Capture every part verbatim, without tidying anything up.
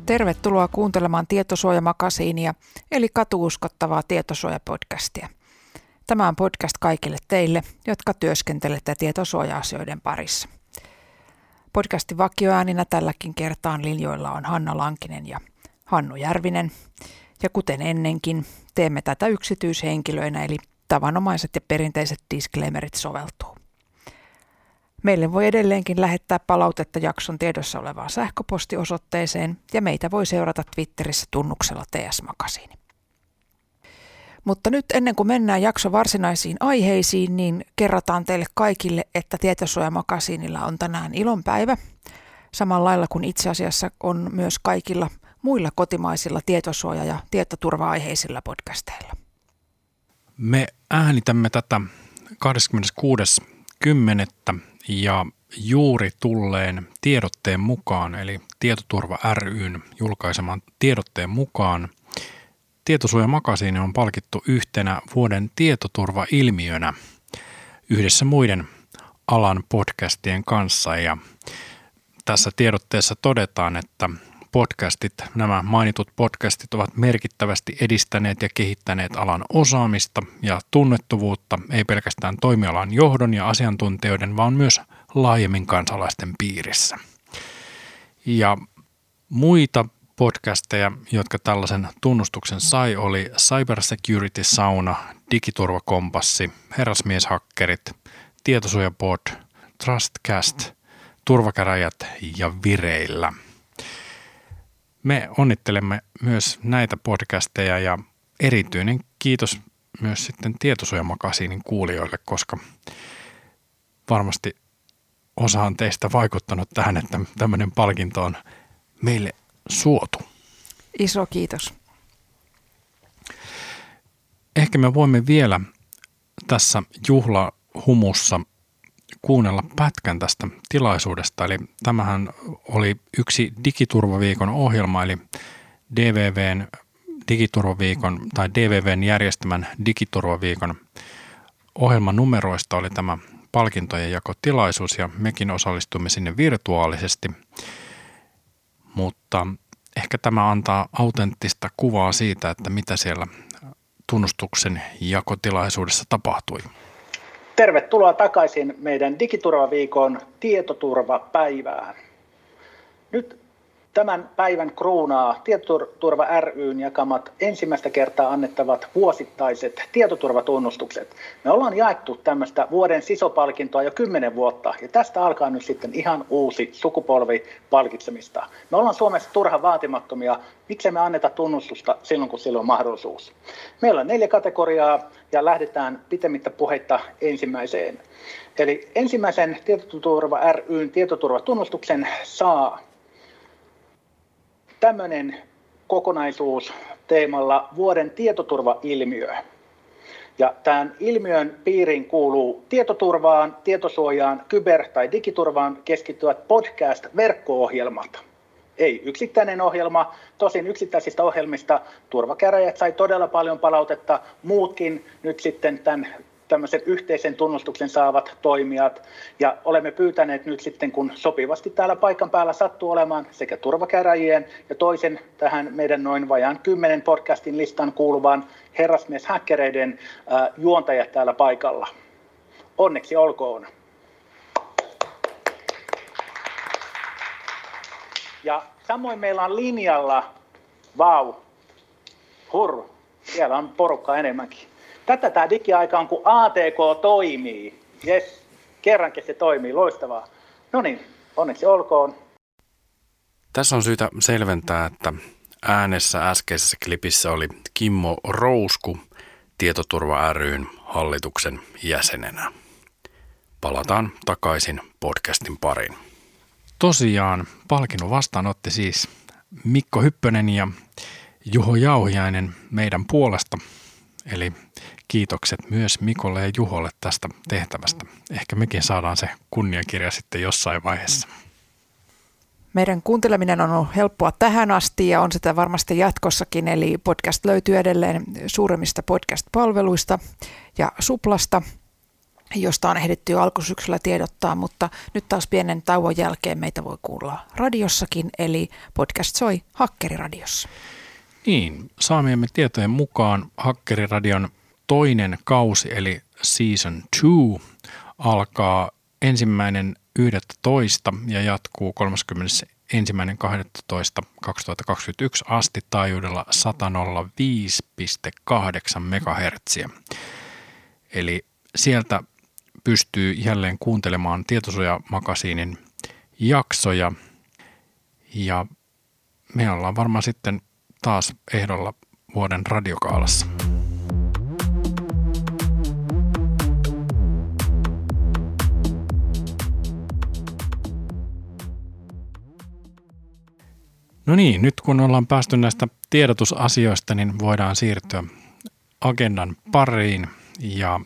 Tervetuloa kuuntelemaan Tietosuojamakasiinia, eli katuuskottavaa tietosuojapodcastia. Tämä on podcast kaikille teille, jotka työskentelette tietosuoja-asioiden parissa. Podcastin vakioääninä tälläkin kertaa linjoilla on Hanna Lankinen ja Hannu Järvinen. Ja kuten ennenkin, teemme tätä yksityishenkilöinä, eli tavanomaiset ja perinteiset disclaimerit soveltuu. Meille voi edelleenkin lähettää palautetta jakson tiedossa olevaan sähköpostiosoitteeseen ja meitä voi seurata Twitterissä tunnuksella T S-makasiini. Mutta nyt ennen kuin mennään jakson varsinaisiin aiheisiin, niin kerrotaan teille kaikille, että Tietosuojamakasiinilla on tänään ilonpäivä. Samalla lailla kuin itse asiassa on myös kaikilla muilla kotimaisilla tietosuoja- ja tietoturva-aiheisilla podcasteilla. Me äänitämme tätä kahdeskymmeneskuudes kymmenettä ja juuri tulleen tiedotteen mukaan, eli Tietoturva ry:n julkaiseman tiedotteen mukaan, Tietosuojamakasiini on palkittu yhtenä vuoden tietoturvailmiönä yhdessä muiden alan podcastien kanssa. Ja tässä tiedotteessa todetaan, että podcastit, nämä mainitut podcastit ovat merkittävästi edistäneet ja kehittäneet alan osaamista ja tunnettavuutta, ei pelkästään toimialan johdon ja asiantuntijoiden, vaan myös laajemmin kansalaisten piirissä. Ja muita podcasteja, jotka tällaisen tunnustuksen sai, oli Cybersecurity Sauna, Digiturvakompassi, Herrasmieshakkerit, Tietosuojapod, Trustcast, Turvakäräjät ja Vireillä. Me onnittelemme myös näitä podcasteja ja erityinen kiitos myös sitten Tietosuojamakasiinin kuulijoille, koska varmasti osa on teistä vaikuttanut tähän, että tämmöinen palkinto on meille suotu. Iso kiitos. Ehkä me voimme vielä tässä juhlahumussa kuunnella pätkän tästä tilaisuudesta. Eli tämähän oli yksi Digiturvaviikon ohjelma, eli D V V:n Digiturvaviikon tai D V V:n järjestämän Digiturvaviikon ohjelman numeroista oli tämä palkintojen jakotilaisuus ja mekin osallistuimme sinne virtuaalisesti. Mutta ehkä tämä antaa autenttista kuvaa siitä, että mitä siellä tunnustuksen jakotilaisuudessa tapahtui. Tervetuloa takaisin meidän Digiturvaviikon tietoturvapäivään. Nyt tämän päivän kruunaa Tietoturva ry:n jakamat ensimmäistä kertaa annettavat vuosittaiset tietoturvatunnustukset. Me ollaan jaettu tämmöistä vuoden sisopalkintoa jo kymmenen vuotta ja tästä alkaa nyt sitten ihan uusi sukupolvi palkitsemista. Me ollaan Suomessa turhan vaatimattomia, miksei me anneta tunnustusta silloin kun sillä on mahdollisuus. Meillä on neljä kategoriaa ja lähdetään pitemmittä puheitta ensimmäiseen. Eli ensimmäisen Tietoturva ry:n tietoturvatunnustuksen saa tämmöinen kokonaisuus teemalla vuoden tietoturvailmiö. Ja tämän ilmiön piiriin kuuluu tietoturvaan, tietosuojaan, kyber- tai digiturvaan keskittyvät podcast-verkko-ohjelmat. Ei yksittäinen ohjelma, tosin yksittäisistä ohjelmista Turvakäräjät sai todella paljon palautetta, muutkin nyt sitten tämän tämmöisen yhteisen tunnustuksen saavat toimijat. Ja olemme pyytäneet nyt sitten, kun sopivasti täällä paikan päällä sattuu olemaan sekä Turvakäräjien ja toisen tähän meidän noin vajaan kymmenen podcastin listan kuuluvan Herrasmieshäkkereiden äh, juontajat täällä paikalla. Onneksi olkoon. Ja samoin meillä on linjalla, vau, hurru, siellä on porukkaa enemmänkin. Tätä tämä digiaika on, kun A T K toimii. Jes, kerrankin se toimii, loistavaa. No niin, onneksi olkoon. Tässä on syytä selventää, että äänessä äskeisessä klipissä oli Kimmo Rousku Tietoturva ry:n hallituksen jäsenenä. Palataan takaisin podcastin pariin. Tosiaan palkinnon vastaanotti siis Mikko Hyppönen ja Juho Jauhiainen meidän puolesta. Eli kiitokset myös Mikolle ja Juholle tästä tehtävästä. Ehkä mekin saadaan se kunniakirja sitten jossain vaiheessa. Meidän kuunteleminen on ollut helppoa tähän asti ja on sitä varmasti jatkossakin. Eli podcast löytyy edelleen suuremmista podcast-palveluista ja Suplasta. josta on ehditty jo alkusyksyllä tiedottaa, mutta nyt taas pienen tauon jälkeen meitä voi kuulla radiossakin, eli podcast soi Hakkeriradiossa. Niin, saamiemme tietojen mukaan Hakkeriradion toinen kausi, eli season two, alkaa ensimmäinen yhdestoista ja jatkuu kolmaskymmenesensimmäinen kahdestoista kaksituhattakaksikymmentäyksi asti taajuudella sata nolla viisi pilkku kahdeksan megahertsiä. Eli sieltä pystyy jälleen kuuntelemaan Tietosuoja-makasiinin jaksoja ja me ollaan varmaan sitten taas ehdolla vuoden radiokaalassa. No niin, nyt kun ollaan päästy näistä tiedotusasioista, niin voidaan siirtyä agendan pariin ja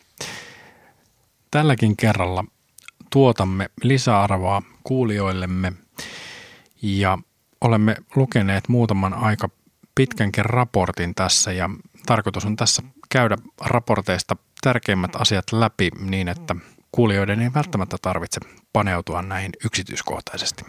tälläkin kerralla tuotamme lisäarvoa kuulijoillemme ja olemme lukeneet muutaman aika pitkänkin raportin tässä ja tarkoitus on tässä käydä raporteista tärkeimmät asiat läpi niin, että kuulijoiden ei välttämättä tarvitse paneutua näihin yksityiskohtaisesti.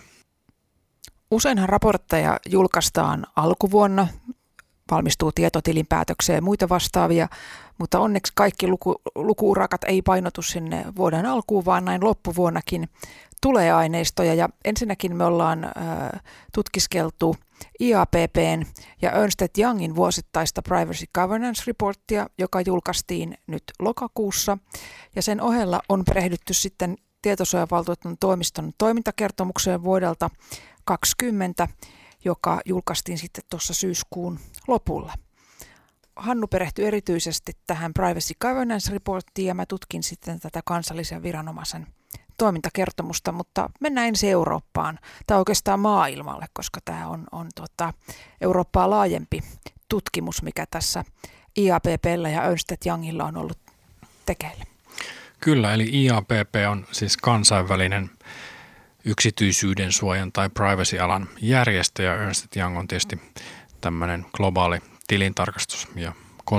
Useinhan raportteja julkaistaan alkuvuonna, valmistuu tietotilinpäätöksiä ja muita vastaavia, mutta onneksi kaikki luku, lukuurakat ei painotu sinne vuoden alkuun, vaan näin loppuvuonnakin tulee aineistoja. Ja ensinnäkin me ollaan äh, tutkiskeltu I A P P:n ja Ernst and Youngin vuosittaista Privacy Governance Reportia, joka julkaistiin nyt lokakuussa. Ja sen ohella on perehdytty sitten Tietosuojavaltuutetun toimiston toimintakertomukseen vuodelta kaksikymmentä, joka julkaistiin sitten tuossa syyskuun lopulla. Hannu perehtyi erityisesti tähän Privacy Governance Reporttiin ja mä tutkin sitten tätä kansallisen viranomaisen toimintakertomusta, mutta mennään ensin Eurooppaan tai oikeastaan maailmalle, koska tämä on, on tota, Eurooppaa laajempi tutkimus, mikä tässä I A P P:llä ja Ernst and Youngilla on ollut tekeillä. Kyllä, eli I A P P on siis kansainvälinen yksityisyyden suojan tai privacy-alan järjestö ja Ernst and Young on tietysti tämmöinen globaali tilintarkastus- ja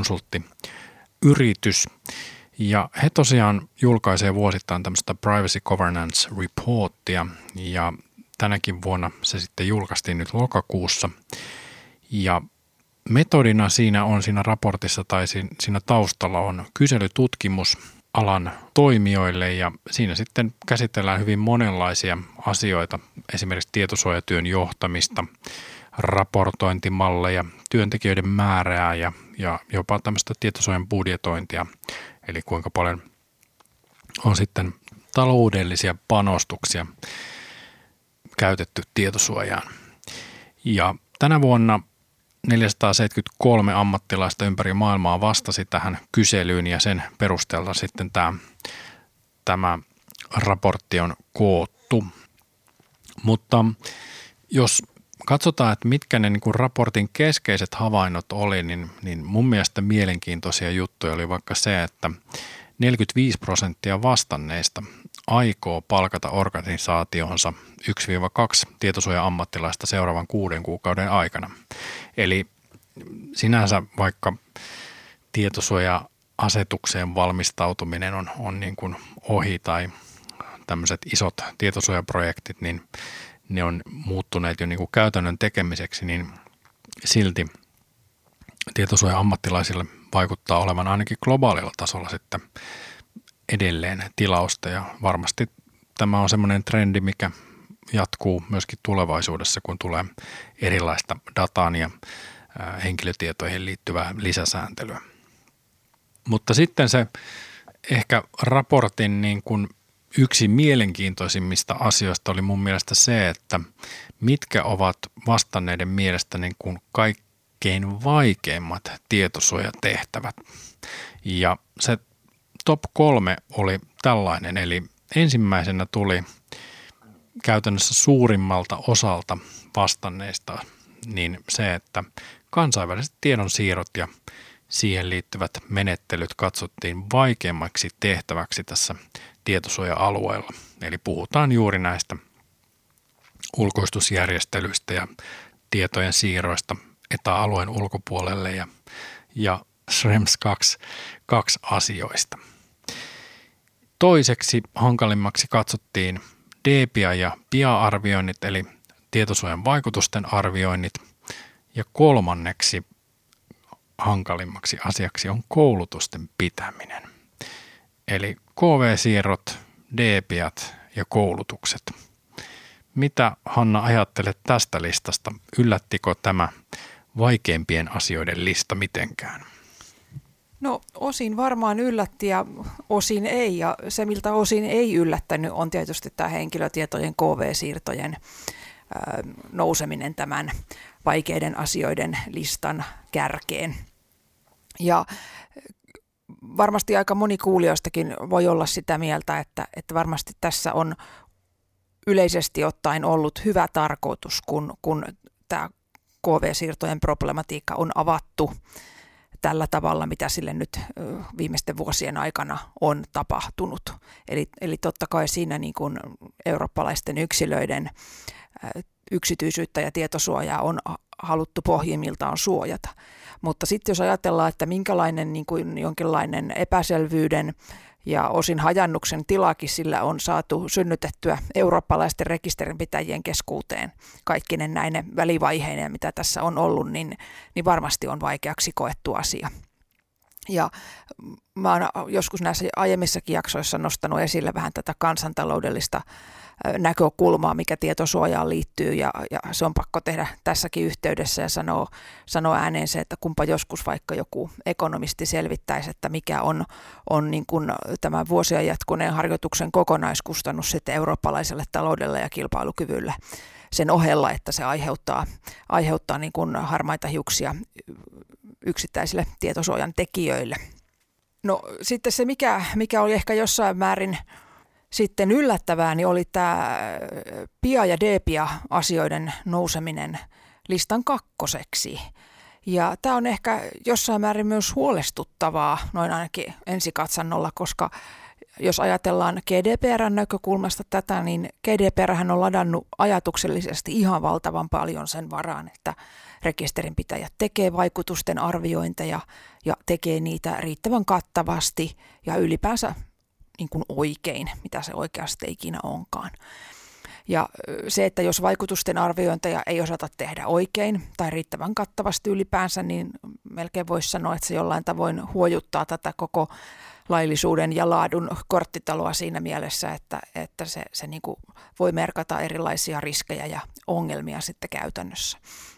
konsulttiyritys. Ja he tosiaan julkaisee vuosittain tämmöistä Privacy Governance Reportia ja tänäkin vuonna se sitten julkaistiin nyt lokakuussa. Ja metodina siinä on siinä raportissa tai siinä taustalla on kyselytutkimus alan toimijoille ja siinä sitten käsitellään hyvin monenlaisia asioita, esimerkiksi tietosuojatyön johtamista, raportointimalleja, työntekijöiden määrää ja, ja jopa tämmöistä tietosuojan budjetointia, eli kuinka paljon on sitten taloudellisia panostuksia käytetty tietosuojaan. Ja tänä vuonna neljäsataaseitsemänkymmentäkolme ammattilaista ympäri maailmaa vastasi tähän kyselyyn ja sen perusteella sitten tämä, tämä raportti on koottu. Mutta jos katsotaan, että mitkä ne niin kuin raportin keskeiset havainnot oli, niin, niin mun mielestä mielenkiintoisia juttuja oli vaikka se, että neljäkymmentäviisi prosenttia vastanneista aikoo palkata organisaationsa yksi kaksi tietosuoja-ammattilaista seuraavan kuuden kuukauden aikana. Eli sinänsä vaikka tietosuoja-asetukseen valmistautuminen on, on niin kuin ohi tai tämmöiset isot tietosuojaprojektit, niin ne on muuttuneet jo niin kuin käytännön tekemiseksi, niin silti tietosuoja-ammattilaisille vaikuttaa olevan ainakin globaalilla tasolla sitten edelleen tilausta ja varmasti tämä on semmoinen trendi, mikä jatkuu myöskin tulevaisuudessa, kun tulee erilaista dataan ja henkilötietoihin liittyvää lisäsääntelyä. Mutta sitten se ehkä raportin niin kuin yksi mielenkiintoisimmista asioista oli mun mielestä se, että mitkä ovat vastanneiden mielestä niin kuin kaikkein vaikeimmat tietosuojatehtävät. Ja se top kolme oli tällainen, eli ensimmäisenä tuli käytännössä suurimmalta osalta vastanneista niin se, että kansainväliset tiedonsiirrot ja siihen liittyvät menettelyt katsottiin vaikeammaksi tehtäväksi tässä tietosuoja-alueella. Eli puhutaan juuri näistä ulkoistusjärjestelyistä ja tietojen siirroista etäalueen ulkopuolelle ja, ja Schrems kaksi, kaksi asioista. Toiseksi hankalimmaksi katsottiin D P I ja P I A-arvioinnit, eli tietosuojan vaikutusten arvioinnit. Ja kolmanneksi hankalimmaksi asiaksi on koulutusten pitäminen. Eli K V-siirrot, D P I:t ja koulutukset. Mitä, Hanna, ajattelet tästä listasta? Yllättikö tämä vaikeimpien asioiden lista mitenkään? No osin varmaan yllätti ja osin ei, ja se miltä osin ei yllättänyt on tietysti tämä henkilötietojen K V-siirtojen nouseminen tämän vaikeiden asioiden listan kärkeen. Ja varmasti aika moni kuulijoistakin voi olla sitä mieltä, että, että varmasti tässä on yleisesti ottaen ollut hyvä tarkoitus, kun, kun tämä K V-siirtojen problematiikka on avattu tällä tavalla, mitä sille nyt viimeisten vuosien aikana on tapahtunut. Eli, eli totta kai siinä niin kuin eurooppalaisten yksilöiden yksityisyyttä ja tietosuojaa on haluttu pohjimmiltaan suojata. Mutta sitten jos ajatellaan, että minkälainen niin kuin jonkinlainen epäselvyyden ja osin hajannuksen tilakin sillä on saatu synnytettyä eurooppalaisten rekisterinpitäjien keskuuteen kaikkinen näine välivaiheineen, mitä tässä on ollut, niin, niin varmasti on vaikeaksi koettu asia. Ja mä oon joskus näissä aiemmissakin jaksoissa nostanut esille vähän tätä kansantaloudellista näkökulmaa, mikä tietosuojaan liittyy, ja, ja se on pakko tehdä tässäkin yhteydessä ja sanoa, sanoa ääneen se, että kumpa joskus vaikka joku ekonomisti selvittäisi, että mikä on, on niin kuin tämän vuosia jatkuneen harjoituksen kokonaiskustannus sitten eurooppalaiselle taloudelle ja kilpailukyvylle sen ohella, että se aiheuttaa, aiheuttaa niin kuin harmaita hiuksia yksittäisille tietosuojan tekijöille. No sitten se, mikä, mikä oli ehkä jossain määrin sitten yllättävää, niin oli tämä P I A ja D P I-asioiden nouseminen listan kakkoseksi. Ja tämä on ehkä jossain määrin myös huolestuttavaa, noin ainakin ensikatsannolla, koska jos ajatellaan G D P R:n näkökulmasta tätä, niin G D P R:hän on ladannut ajatuksellisesti ihan valtavan paljon sen varaan, että rekisterinpitäjät tekee vaikutusten arviointeja ja tekee niitä riittävän kattavasti ja ylipäänsä niin kuin oikein, mitä se oikeasti ikinä onkaan. Ja se, että jos vaikutusten arviointeja ei osata tehdä oikein tai riittävän kattavasti ylipäänsä, niin melkein voisi sanoa, että se jollain tavoin huojuttaa tätä koko laillisuuden ja laadun korttitaloa siinä mielessä, että, että se, se niin kuin voi merkata erilaisia riskejä ja ongelmia sitten käytännössä.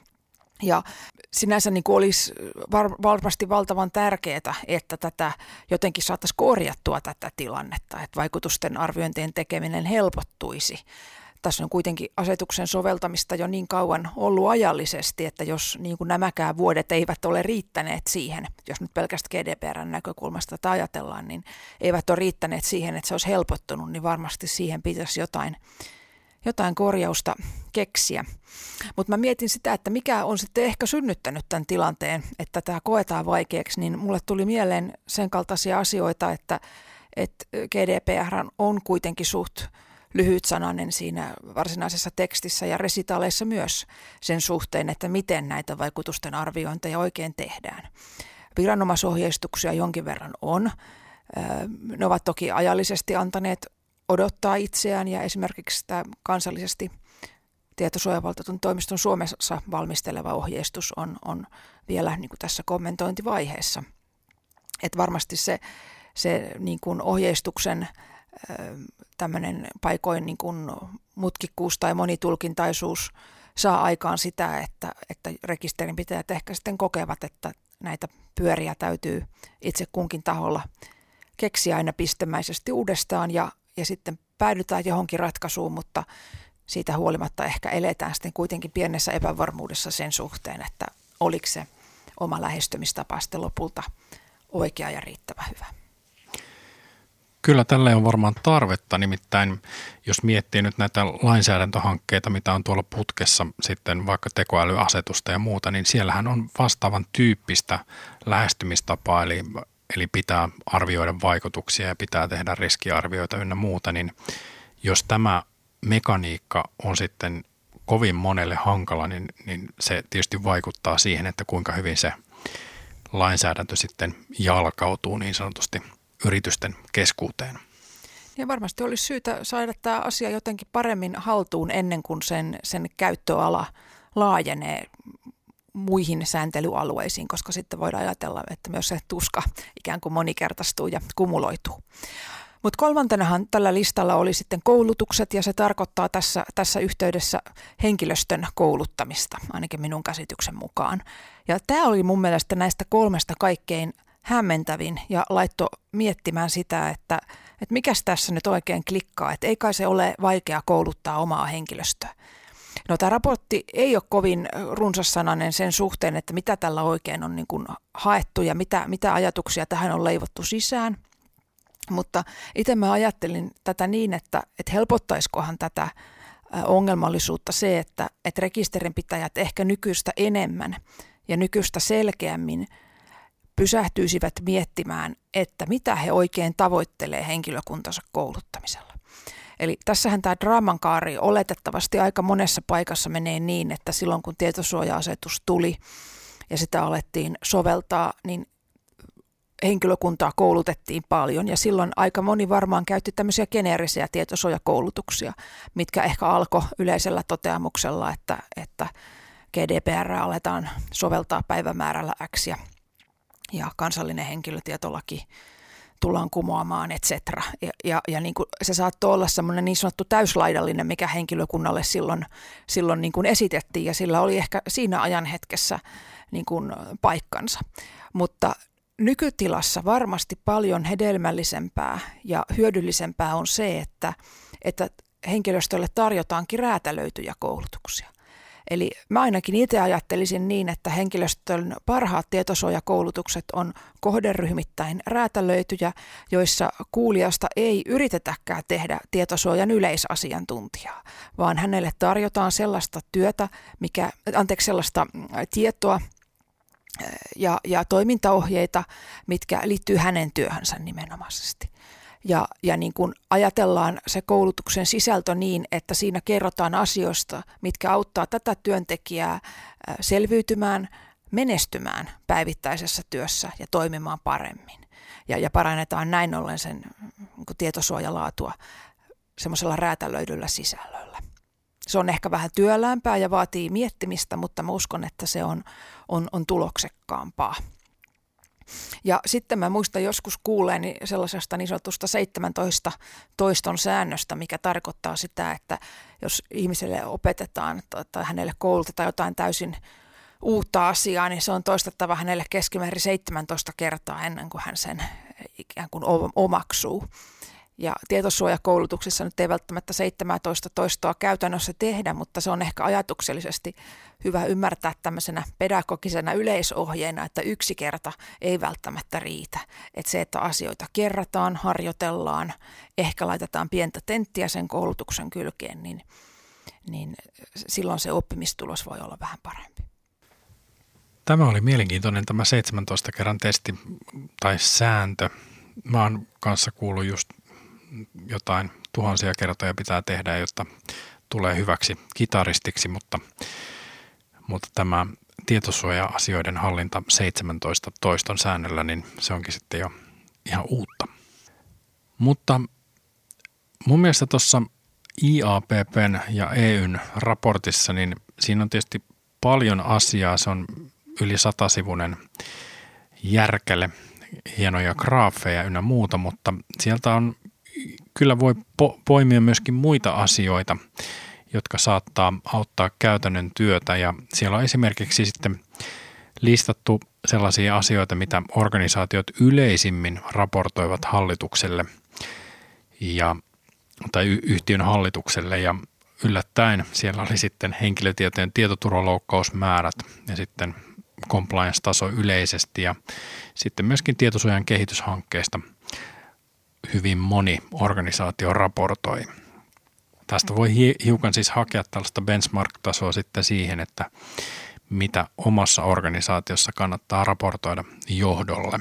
Ja sinänsä niin kuin olisi var- varmasti valtavan tärkeää, että tätä jotenkin saataisiin korjattua tätä tilannetta, että vaikutusten arviointien tekeminen helpottuisi. Tässä on kuitenkin asetuksen soveltamista jo niin kauan ollut ajallisesti, että jos niin kuin nämäkään vuodet eivät ole riittäneet siihen, jos nyt pelkästään G D P R:n näkökulmasta tätä ajatellaan, niin eivät ole riittäneet siihen, että se olisi helpottunut, niin varmasti siihen pitäisi jotain jotain korjausta keksiä. Mutta mä mietin sitä, että mikä on sitten ehkä synnyttänyt tämän tilanteen, että tämä koetaan vaikeaksi, niin mulle tuli mieleen sen kaltaisia asioita, että, että G D P R on kuitenkin suht lyhytsanainen siinä varsinaisessa tekstissä ja resitaaleissa myös sen suhteen, että miten näitä vaikutusten arviointeja oikein tehdään. Viranomaisohjeistuksia jonkin verran on. Ne ovat toki ajallisesti antaneet odottaa itseään, ja esimerkiksi tämä kansallisesti tietosuojavaltuutetun toimiston Suomessa valmisteleva ohjeistus on, on vielä niin kuin tässä kommentointivaiheessa. Et varmasti se, se niin kuin ohjeistuksen tämmöinen paikoin niin kuin mutkikkuus tai monitulkintaisuus saa aikaan sitä, että, että rekisterinpitäjät ehkä sitten kokevat, että näitä pyöriä täytyy itse kunkin taholla keksiä aina pistemäisesti uudestaan, ja ja sitten päädytään johonkin ratkaisuun, mutta siitä huolimatta ehkä eletään sitten kuitenkin pienessä epävarmuudessa sen suhteen, että oliko se oma lähestymistapa sitten lopulta oikea ja riittävä hyvä. Kyllä tälle on varmaan tarvetta, nimittäin jos miettii nyt näitä lainsäädäntöhankkeita, mitä on tuolla putkessa, sitten vaikka tekoälyasetusta ja muuta, niin siellähän on vastaavan tyyppistä lähestymistapaa, eli Eli pitää arvioida vaikutuksia ja pitää tehdä riskiarvioita ynnä muuta, niin jos tämä mekaniikka on sitten kovin monelle hankala, niin, niin se tietysti vaikuttaa siihen, että kuinka hyvin se lainsäädäntö sitten jalkautuu niin sanotusti yritysten keskuuteen. Ja varmasti olisi syytä saada tämä asia jotenkin paremmin haltuun ennen kuin sen, sen käyttöala laajenee muihin sääntelyalueisiin, koska sitten voidaan ajatella, että myös se tuska ikään kuin monikertaistuu ja kumuloituu. Mutta kolmantenahan tällä listalla oli sitten koulutukset, ja se tarkoittaa tässä, tässä yhteydessä henkilöstön kouluttamista, ainakin minun käsityksen mukaan. Ja tämä oli mun mielestä näistä kolmesta kaikkein hämmentävin ja laittoi miettimään sitä, että, että mikäs tässä nyt oikein klikkaa, että ei kai se ole vaikea kouluttaa omaa henkilöstöä. No tämä raportti ei ole kovin runsassanainen sen suhteen, että mitä tällä oikein on niin kuin haettu ja mitä, mitä ajatuksia tähän on leivottu sisään. Mutta itse mä ajattelin tätä niin, että, että helpottaisikohan tätä ongelmallisuutta se, että, että rekisterinpitäjät ehkä nykyistä enemmän ja nykyistä selkeämmin pysähtyisivät miettimään, että mitä he oikein tavoittelee henkilökuntansa kouluttamisella. Eli tässähän tämä draaman kaari oletettavasti aika monessa paikassa menee niin, että silloin kun tietosuoja-asetus tuli ja sitä alettiin soveltaa, niin henkilökuntaa koulutettiin paljon ja silloin aika moni varmaan käytti tämmöisiä geneerisiä tietosuojakoulutuksia, mitkä ehkä alkoi yleisellä toteamuksella, että, että G D P R aletaan soveltaa päivämäärällä X ja, ja kansallinen henkilötietolaki tullaan kumoamaan, et cetera. Ja, ja, ja niin kuin se saattoi olla semmoinen niin sanottu täyslaidallinen, mikä henkilökunnalle silloin, silloin niin kuin esitettiin, ja sillä oli ehkä siinä ajan hetkessä niin kuin paikkansa. Mutta nykytilassa varmasti paljon hedelmällisempää ja hyödyllisempää on se, että, että henkilöstölle tarjotaankin räätälöityjä koulutuksia. Eli mä ainakin itse ajattelisin niin, että henkilöstön parhaat tietosuojakoulutukset on kohderyhmittäin räätälöityjä, joissa kuulijasta ei yritetäkään tehdä tietosuojan yleisasiantuntijaa, vaan hänelle tarjotaan sellaista työtä, mikä, anteeksi, sellaista tietoa ja, ja toimintaohjeita, mitkä liittyy hänen työhönsä nimenomaisesti. Ja, ja niin kuin ajatellaan se koulutuksen sisältö niin, että siinä kerrotaan asioista, mitkä auttaa tätä työntekijää selviytymään, menestymään päivittäisessä työssä ja toimimaan paremmin. Ja, ja parannetaan näin ollen sen niin kuin tietosuojalaatua semmoisella räätälöidyllä sisällöllä. Se on ehkä vähän työläämpää ja vaatii miettimistä, mutta mä uskon, että se on, on, on tuloksekkaampaa. Ja sitten mä muistan joskus kuulleeni sellaisesta niin sanotusta seitsemäntoista toiston säännöstä, mikä tarkoittaa sitä, että jos ihmiselle opetetaan tai hänelle koulutetaan jotain täysin uutta asiaa, niin se on toistettava hänelle keskimäärin seitsemäntoista kertaa ennen kuin hän sen ikään kuin omaksuu. Ja tietosuojakoulutuksessa nyt ei välttämättä seitsemäntoista toistoa käytännössä tehdä, mutta se on ehkä ajatuksellisesti hyvä ymmärtää tämmöisenä pedagogisena yleisohjeena, että yksi kerta ei välttämättä riitä. Että se, että asioita kerrataan, harjoitellaan, ehkä laitetaan pientä tenttiä sen koulutuksen kylkeen, niin, niin silloin se oppimistulos voi olla vähän parempi. Tämä oli mielenkiintoinen tämä seitsemäntoista kerran testi tai sääntö. Mä oon kanssa kuullut just jotain tuhansia kertoja pitää tehdä, jotta tulee hyväksi kitaristiksi, mutta, mutta tämä tietosuoja-asioiden hallinta seitsemäntoista toiston säännöllä, niin se onkin sitten jo ihan uutta. Mutta mun mielestä tuossa I A P P:n ja E Y:n raportissa, niin siinä on tietysti paljon asiaa. Se on yli satasivuinen järkele, hienoja graafeja ynnä muuta, mutta sieltä on kyllä voi po- poimia myöskin muita asioita, jotka saattaa auttaa käytännön työtä, ja siellä on esimerkiksi sitten listattu sellaisia asioita, mitä organisaatiot yleisimmin raportoivat hallitukselle ja, tai y- yhtiön hallitukselle, ja yllättäen siellä oli sitten henkilötietojen tietoturvaloukkausmäärät ja sitten compliance-taso yleisesti ja sitten myöskin tietosuojan kehityshankkeista hyvin moni organisaatio raportoi. Tästä voi hiukan siis hakea tällaista benchmark-tasoa sitten siihen, että mitä omassa organisaatiossa kannattaa raportoida johdolle.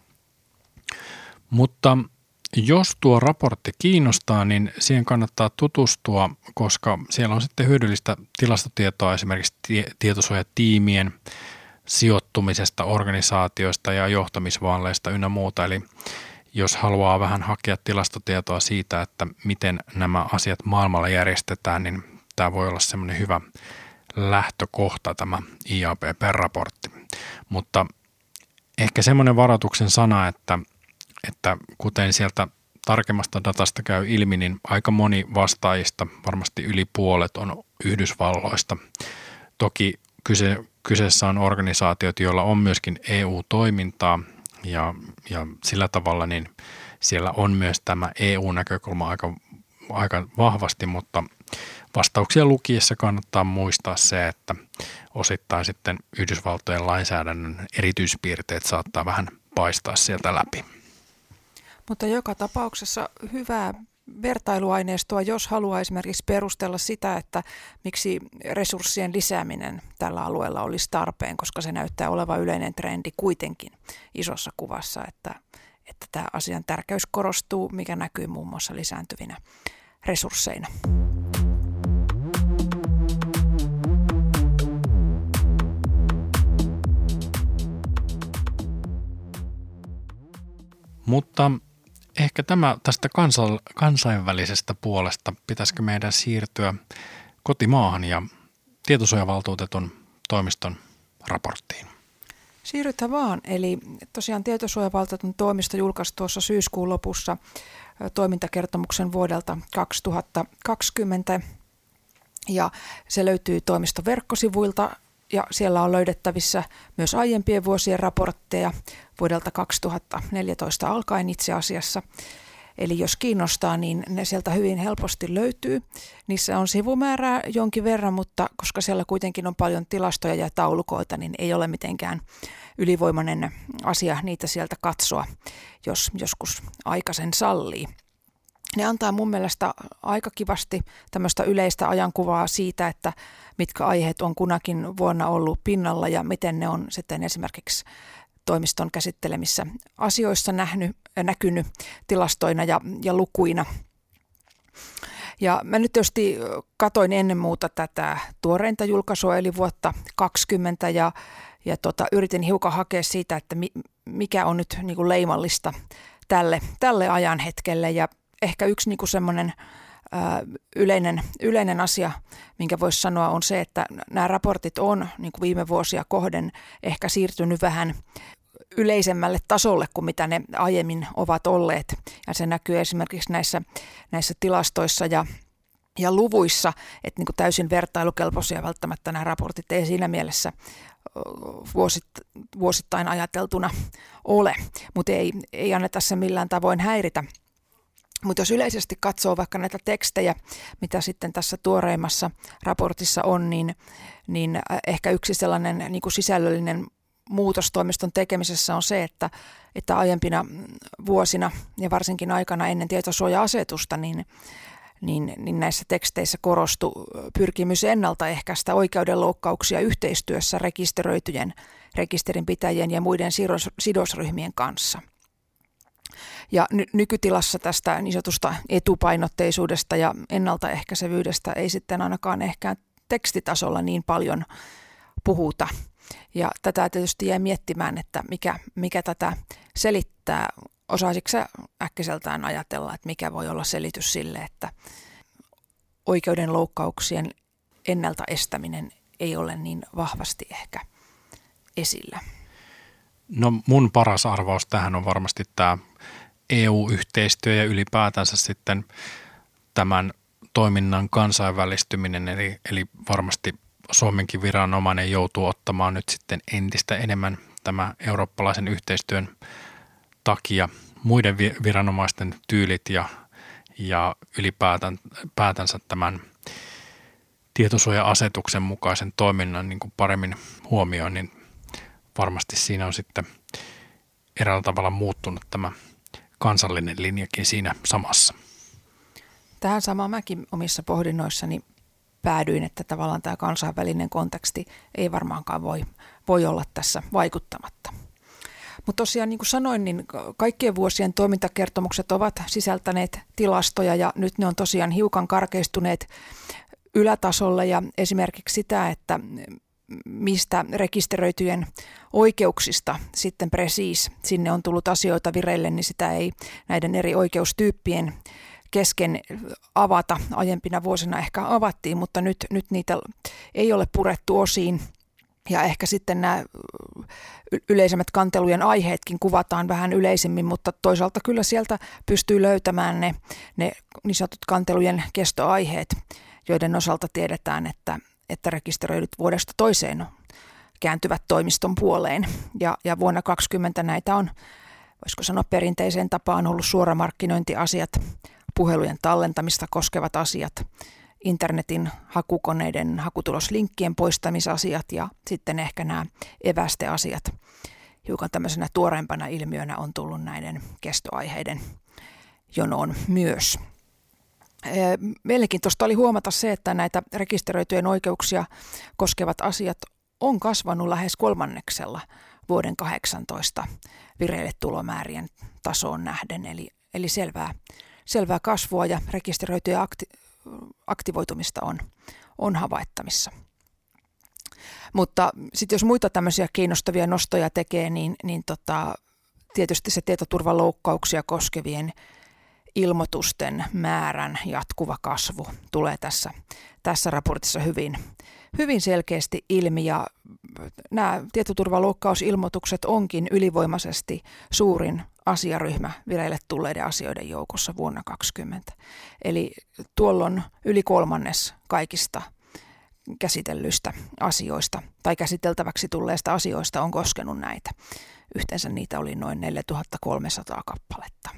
Mutta jos tuo raportti kiinnostaa, niin siihen kannattaa tutustua, koska siellä on sitten hyödyllistä tilastotietoa esimerkiksi tietosuojatiimien sijoittumisesta, organisaatioista ja johtamisvaaleista ynnä muuta. Eli jos haluaa vähän hakea tilastotietoa siitä, että miten nämä asiat maailmalla järjestetään, niin tämä voi olla semmoinen hyvä lähtökohta, tämä I A P P-raportti. Mutta ehkä semmoinen varoituksen sana, että, että kuten sieltä tarkemmasta datasta käy ilmi, niin aika moni vastaajista, varmasti yli puolet, on Yhdysvalloista. Toki kyse, kyseessä on organisaatiot, joilla on myöskin E U-toimintaa ja, ja sillä tavalla niin siellä on myös tämä E U-näkökulma aika, aika vahvasti, mutta vastauksia lukiessa kannattaa muistaa se, että osittain sitten Yhdysvaltojen lainsäädännön erityispiirteet saattaa vähän paistaa sieltä läpi. Mutta joka tapauksessa hyvää vertailuaineistoa, jos haluaa esimerkiksi perustella sitä, että miksi resurssien lisääminen tällä alueella olisi tarpeen, koska se näyttää olevan yleinen trendi kuitenkin isossa kuvassa, että, että tämä asian tärkeys korostuu, mikä näkyy muun muassa lisääntyvinä resursseina. Mutta ehkä tämä tästä kansainvälisestä puolesta, pitäisikö meidän siirtyä kotimaahan ja tietosuojavaltuutetun toimiston raporttiin? Siirrytään vaan. Eli tosiaan tietosuojavaltuutetun toimisto julkaisi tuossa syyskuun lopussa toimintakertomuksen vuodelta kaksituhattakaksikymmentä ja se löytyy toimiston verkkosivuilta. Ja siellä on löydettävissä myös aiempien vuosien raportteja vuodelta kaksituhattaneljätoista alkaen itse asiassa. Eli jos kiinnostaa, niin ne sieltä hyvin helposti löytyy. Niissä on sivumäärää jonkin verran, mutta koska siellä kuitenkin on paljon tilastoja ja taulukoita, niin ei ole mitenkään ylivoimainen asia niitä sieltä katsoa, jos joskus aika sen sallii. Ne antaa mun mielestä aika kivasti tämmöistä yleistä ajankuvaa siitä, että mitkä aiheet on kunakin vuonna ollut pinnalla ja miten ne on sitten esimerkiksi toimiston käsittelemissä asioissa nähnyt, näkynyt tilastoina ja, ja lukuina. Ja mä nyt tietysti katoin ennen muuta tätä tuoreinta julkaisua eli vuotta kaksikymmentä ja, ja tota, yritin hiukan hakea siitä, että mi, mikä on nyt niin kuin leimallista tälle, tälle ajan hetkelle ja ehkä yksi niin kuin semmoinen ää, yleinen, yleinen asia, minkä voisi sanoa, on se, että nämä raportit on niin kuin viime vuosia kohden ehkä siirtynyt vähän yleisemmälle tasolle kuin mitä ne aiemmin ovat olleet. Ja se näkyy esimerkiksi näissä, näissä tilastoissa ja, ja luvuissa, että niin kuin täysin vertailukelpoisia välttämättä nämä raportit ei siinä mielessä vuosit, vuosittain ajateltuna ole, mutta ei, ei anneta se millään tavoin häiritä. Mutta jos yleisesti katsoo vaikka näitä tekstejä, mitä sitten tässä tuoreimmassa raportissa on, niin, niin ehkä yksi sellainen niin kuin sisällöllinen muutos toimiston tekemisessä on se, että, että aiempina vuosina ja varsinkin aikana ennen tietosuoja-asetusta, niin, niin, niin näissä teksteissä korostui pyrkimys ennaltaehkäistä oikeudenloukkauksia yhteistyössä rekisteröityjen, rekisterinpitäjien ja muiden sidosryhmien kanssa. Ja ny- nykytilassa tästä niin sanotusta etupainotteisuudesta ja ennaltaehkäisevyydestä ei sitten ainakaan ehkä tekstitasolla niin paljon puhuta. Ja tätä tietysti jäi miettimään, että mikä, mikä tätä selittää. Osaisitko sä äkkiseltään ajatella, että mikä voi olla selitys sille, että oikeudenloukkauksien ennaltaestäminen ei ole niin vahvasti ehkä esillä? No mun paras arvaus tähän on varmasti tämä E U-yhteistyö ja ylipäätänsä sitten tämän toiminnan kansainvälistyminen, eli, eli varmasti Suomenkin viranomainen joutuu ottamaan nyt sitten entistä enemmän tämä eurooppalaisen yhteistyön takia muiden viranomaisten tyylit ja, ja ylipäätänsä tämän tietosuoja-asetuksen mukaisen toiminnan niin kuin paremmin huomioon, niin varmasti siinä on sitten eräällä tavalla muuttunut tämä kansallinen linjakin siinä samassa. Tähän samaan mäkin omissa pohdinnoissani päädyin, että tavallaan tämä kansainvälinen konteksti ei varmaankaan voi, voi olla tässä vaikuttamatta. Mutta tosiaan niin kuin sanoin, niin kaikkien vuosien toimintakertomukset ovat sisältäneet tilastoja ja nyt ne on tosiaan hiukan karkeistuneet ylätasolle ja esimerkiksi sitä, että mistä rekisteröityjen oikeuksista sitten presiis sinne on tullut asioita vireille, niin sitä ei näiden eri oikeustyyppien kesken avata. Aiempina vuosina ehkä avattiin, mutta nyt, nyt niitä ei ole purettu osiin. Ja ehkä sitten nämä yleisemmät kantelujen aiheetkin kuvataan vähän yleisemmin, mutta toisaalta kyllä sieltä pystyy löytämään ne, ne niin sanotut kantelujen kestoaiheet, joiden osalta tiedetään, että, että rekisteröidyt vuodesta toiseen kääntyvät toimiston puoleen. Ja, ja vuonna kaksikymmentä näitä on, voisiko sanoa perinteiseen tapaan, ollut suoramarkkinointiasiat, puhelujen tallentamista koskevat asiat, internetin hakukoneiden hakutuloslinkkien poistamisasiat ja sitten ehkä nämä evästeasiat. Hiukan tämmöisenä tuoreempana ilmiönä on tullut näiden kestoaiheiden jonoon myös. Mielenkiintoista oli huomata se, että näitä rekisteröityjen oikeuksia koskevat asiat on kasvanut lähes kolmanneksella vuoden kahdeksantoista vireille tulomäärien tasoon nähden, eli, eli selvää, selvää kasvua ja rekisteröityjä akti- aktivoitumista on, on havaittavissa. Mutta sitten jos muita tämmöisiä kiinnostavia nostoja tekee, niin, niin tota, tietysti se tietoturvaloukkauksia koskevien ilmoitusten määrän jatkuva kasvu tulee tässä, tässä raportissa hyvin, hyvin selkeästi ilmi. Ja nämä tietoturvaloukkausilmoitukset onkin ylivoimaisesti suurin asiaryhmä vireille tulleiden asioiden joukossa vuonna kaksikymmentä. Eli tuolloin yli kolmannes kaikista käsitellyistä asioista tai käsiteltäväksi tulleista asioista on koskenut näitä. Yhteensä niitä oli noin neljätuhattakolmesataa kappaletta.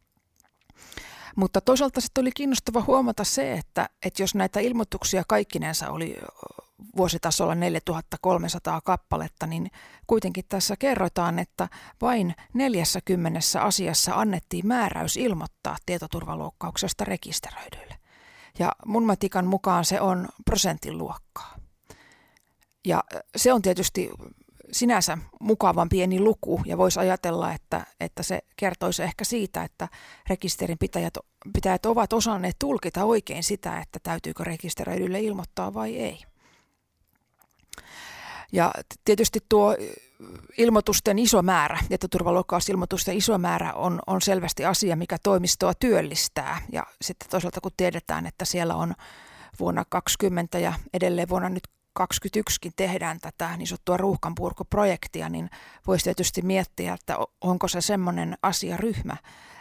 Mutta toisaalta sitten oli kiinnostava huomata se, että, että jos näitä ilmoituksia kaikkinensa oli vuositasolla neljätuhattakolmesataa kappaletta, niin kuitenkin tässä kerrotaan, että vain neljässäkymmenessä asiassa annettiin määräys ilmoittaa tietoturvaloukkauksesta rekisteröidyille. Ja mun matikan mukaan se on prosentin luokkaa. Ja se on tietysti sinänsä mukavan pieni luku ja voisi ajatella, että, että se kertoisi ehkä siitä, että rekisterinpitäjät pitäjät ovat osanneet tulkita oikein sitä, että täytyykö rekisteröidylle ilmoittaa vai ei. Ja tietysti tuo ilmoitusten iso määrä, tietoturvaloukkausilmoitusten iso määrä on, on selvästi asia, mikä toimistoa työllistää. Ja sitten toisaalta kun tiedetään, että siellä on vuonna kaksikymmentä ja edelleen vuonna nyt kaksikymmentäyksikin tehdään tätä niin sanottua ruuhkanpurkuprojektia, niin voisi tietysti miettiä, että onko se semmoinen asiaryhmä,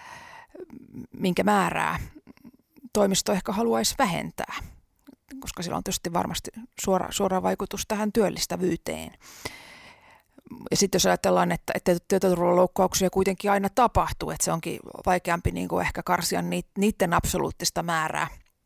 minkä määrää toimisto ehkä haluaisi vähentää, koska sillä on tietysti varmasti suora, suora vaikutus tähän työllistävyyteen. Ja sitten jos ajatellaan, että, että tietoturvaloukkauksia kuitenkin aina tapahtuu, että se onkin vaikeampi niin kuin ehkä karsia niiden absoluuttista määrää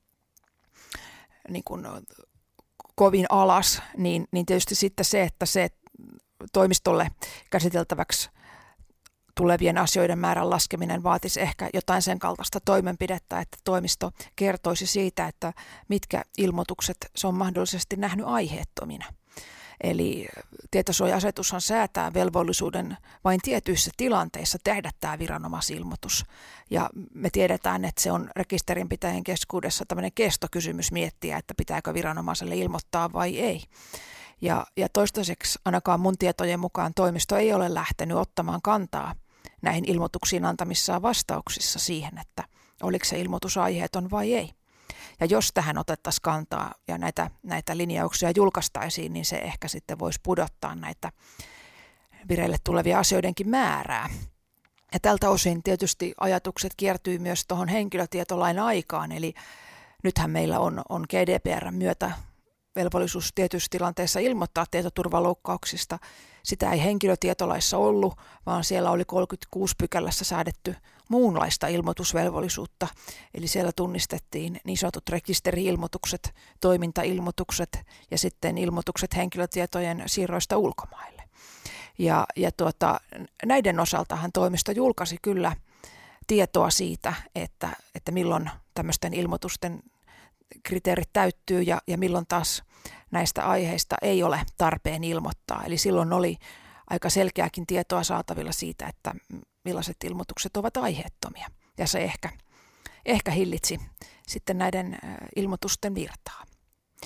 niin kuin kovin alas, niin, niin tietysti sitten se, että se toimistolle käsiteltäväksi tulevien asioiden määrän laskeminen vaatisi ehkä jotain sen kaltaista toimenpidettä, että toimisto kertoisi siitä, että mitkä ilmoitukset se on mahdollisesti nähnyt aiheettomina. Eli tietosuoja-asetushan säätää velvollisuuden vain tietyissä tilanteissa tehdä tämä viranomaisilmoitus. Ja me tiedetään, että se on rekisterinpitäjien keskuudessa tämmöinen kestokysymys miettiä, että pitääkö viranomaiselle ilmoittaa vai ei. Ja, ja toistaiseksi ainakaan mun tietojen mukaan toimisto ei ole lähtenyt ottamaan kantaa näihin ilmoituksiin antamissaan vastauksissa siihen, että oliko se ilmoitus aiheeton vai ei. Ja jos tähän otettaisiin kantaa ja näitä, näitä linjauksia julkaistaisiin, niin se ehkä sitten voisi pudottaa näitä vireille tulevia asioidenkin määrää. Ja tältä osin tietysti ajatukset kiertyy myös tuohon henkilötietolain aikaan, eli nythän meillä on, on G D P R:n myötä velvollisuus tietyissä tilanteissa ilmoittaa tietoturvaloukkauksista. Sitä ei henkilötietolaissa ollut, vaan siellä oli kolmekymmentäkuusi pykälässä säädetty muunlaista ilmoitusvelvollisuutta. Eli siellä tunnistettiin niin sanotut rekisteri-ilmoitukset, toimintailmoitukset ja sitten ilmoitukset henkilötietojen siirroista ulkomaille. Ja, ja tuota, näiden osaltahan toimisto julkaisi kyllä tietoa siitä, että, että milloin tämmöisten ilmoitusten kriteerit täyttyy ja, ja milloin taas näistä aiheista ei ole tarpeen ilmoittaa. Eli silloin oli aika selkeäkin tietoa saatavilla siitä, että millaiset ilmoitukset ovat aiheettomia. Ja se ehkä, ehkä hillitsi sitten näiden ilmoitusten virtaa.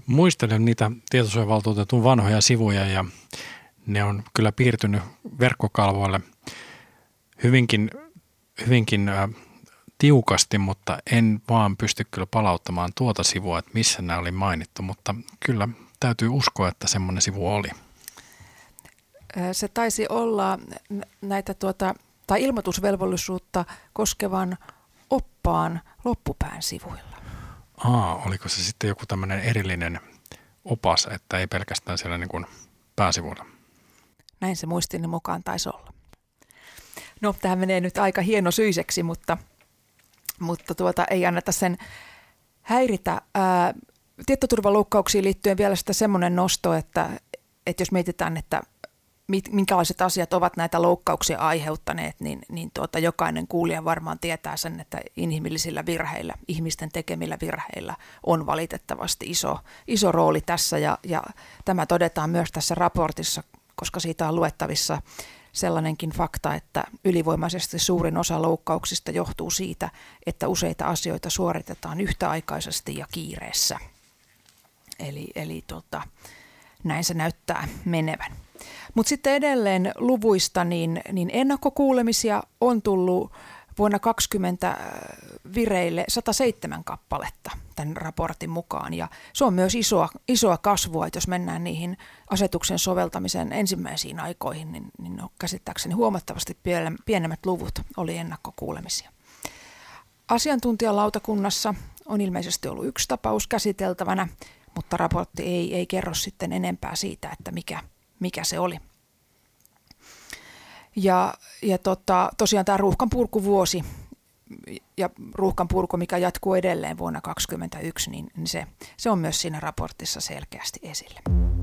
Muistelen niitä tietosuojavaltuutetun vanhoja sivuja ja ne on kyllä piirtynyt verkkokalvoille hyvinkin, hyvinkin äh, tiukasti, mutta en vaan pysty kyllä palauttamaan tuota sivua, että missä nämä oli mainittu, mutta kyllä täytyy uskoa, että semmoinen sivu oli. Se taisi olla näitä tuota, tai ilmoitusvelvollisuutta koskevan oppaan loppupään sivuilla. Aa, oliko se sitten joku tämmöinen erillinen opas, että ei pelkästään siellä niin kuin pääsivuilla? Näin se muistini mukaan taisi olla. No, tähän menee nyt aika hienosyiseksi, mutta, mutta tuota, ei anneta sen häiritä. Ää, tietoturvaloukkauksiin liittyen vielä sitä semmoinen nosto, että, että jos mietitään, että minkälaiset asiat ovat näitä loukkauksia aiheuttaneet, niin, niin tuota, jokainen kuulija varmaan tietää sen, että inhimillisillä virheillä, ihmisten tekemillä virheillä on valitettavasti iso, iso rooli tässä ja, ja tämä todetaan myös tässä raportissa, koska siitä on luettavissa sellainenkin fakta, että ylivoimaisesti suurin osa loukkauksista johtuu siitä, että useita asioita suoritetaan yhtäaikaisesti ja kiireessä. Eli, eli tuota, näin se näyttää menevän. Mutta sitten edelleen luvuista, niin, niin ennakkokuulemisia on tullut vuonna kaksikymmentä vireille sata seitsemän kappaletta tämän raportin mukaan. Ja se on myös isoa, isoa kasvua, että jos mennään niihin asetuksen soveltamisen ensimmäisiin aikoihin, niin, niin on käsittääkseni huomattavasti pienemmät luvut oli ennakkokuulemisia. Asiantuntijalautakunnassa on ilmeisesti ollut yksi tapaus käsiteltävänä, mutta raportti ei, ei kerro sitten enempää siitä, että mikä, mikä se oli. Ja, ja tota, tosiaan tämä ruuhkanpurkuvuosi ja ruuhkanpurku, mikä jatkuu edelleen vuonna kaksituhattakaksikymmentäyksi, niin se, se on myös siinä raportissa selkeästi esillä.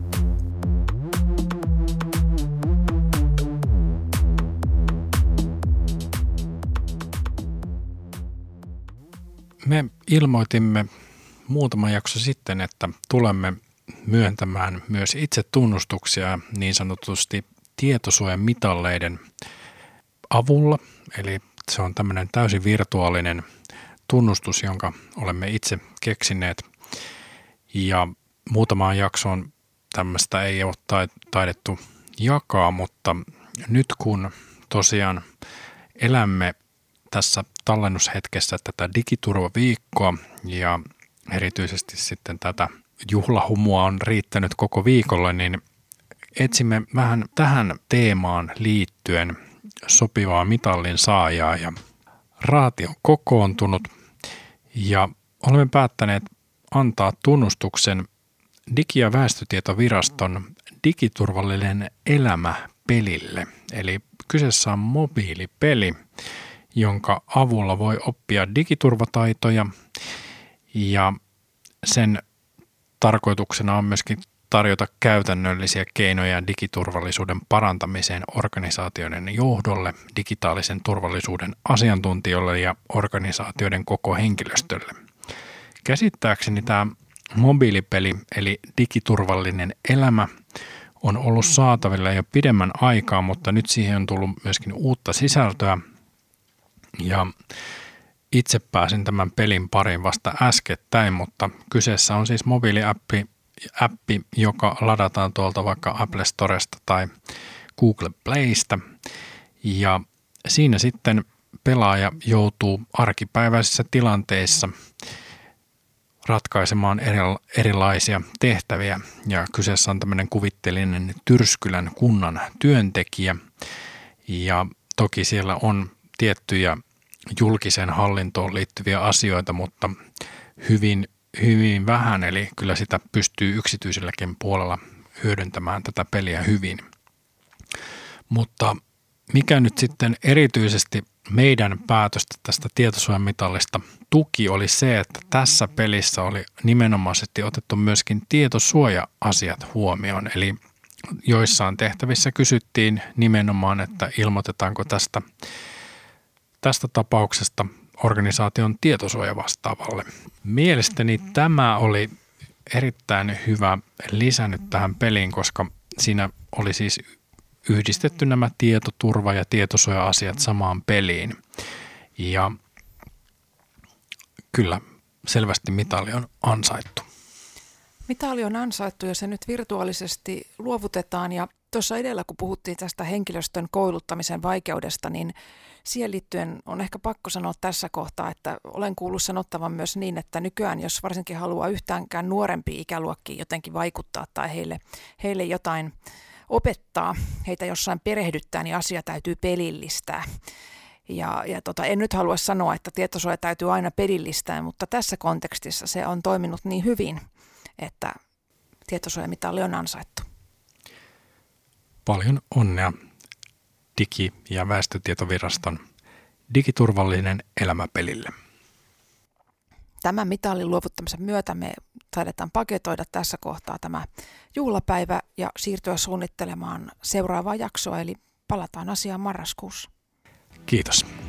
Me ilmoitimme muutama jakso sitten, että tulemme myöntämään myös itse tunnustuksia niin sanotusti tietosuojamitalleiden avulla. Eli se on tämmöinen täysin virtuaalinen tunnustus, jonka olemme itse keksineet. Ja muutamaan jaksoon tämmöistä ei ole taidettu jakaa, mutta nyt kun tosiaan elämme tässä tallennushetkessä tätä digiturvaviikkoa ja erityisesti sitten tätä juhlahumua on riittänyt koko viikolla, niin etsimme vähän tähän teemaan liittyen sopivaa mitallin saajaa ja raati on kokoontunut ja olemme päättäneet antaa tunnustuksen Digi- ja väestötietoviraston digiturvallinen elämä pelille. Eli kyseessä on mobiilipeli, jonka avulla voi oppia digiturvataitoja ja sen tarkoituksena on myöskin tarjota käytännöllisiä keinoja digiturvallisuuden parantamiseen organisaatioiden johdolle, digitaalisen turvallisuuden asiantuntijoille ja organisaatioiden koko henkilöstölle. Käsittääkseni tämä mobiilipeli eli digiturvallinen elämä on ollut saatavilla jo pidemmän aikaa, mutta nyt siihen on tullut myöskin uutta sisältöä ja itse pääsin tämän pelin pariin vasta äskettäin, mutta kyseessä on siis mobiiliappi, appi, joka ladataan tuolta vaikka Apple Storesta tai Google Playsta. Ja siinä sitten pelaaja joutuu arkipäiväisissä tilanteissa ratkaisemaan erilaisia tehtäviä. Ja kyseessä on tämmöinen kuvitteellinen Tyrskylän kunnan työntekijä. Ja toki siellä on tiettyjä julkiseen hallintoon liittyviä asioita, mutta hyvin, hyvin vähän, eli kyllä sitä pystyy yksityiselläkin puolella hyödyntämään tätä peliä hyvin. Mutta mikä nyt sitten erityisesti meidän päätöstä tästä tietosuojamitallista tuki oli se, että tässä pelissä oli nimenomaisesti otettu myöskin tietosuoja-asiat huomioon, eli joissain tehtävissä kysyttiin nimenomaan, että ilmoitetaanko tästä tästä tapauksesta organisaation tietosuoja vastaavalle. Mielestäni tämä oli erittäin hyvä lisä nyt tähän peliin, koska siinä oli siis yhdistetty nämä tietoturva- ja tietosuoja-asiat samaan peliin. Ja kyllä selvästi mitali on ansaittu. Mitali on ansaittu ja se nyt virtuaalisesti luovutetaan ja tuossa edellä, kun puhuttiin tästä henkilöstön kouluttamisen vaikeudesta, niin siihen liittyen on ehkä pakko sanoa tässä kohtaa, että olen kuullut sanottavan myös niin, että nykyään jos varsinkin haluaa yhtäänkään nuorempia ikäluokkia jotenkin vaikuttaa tai heille, heille jotain opettaa, heitä jossain perehdyttää, niin asia täytyy pelillistää. Ja, ja tota, en nyt halua sanoa, että tietosuoja täytyy aina pelillistää, mutta tässä kontekstissa se on toiminut niin hyvin, että tietosuojamitali on ansaittu. Paljon onnea Digi- ja väestötietoviraston digiturvallinen elämä pelille. Tämän mitalin luovuttamisen myötä me taidetaan paketoida tässä kohtaa tämä juhlapäivä ja siirtyä suunnittelemaan seuraavaa jaksoa, eli palataan asiaan marraskuussa. Kiitos.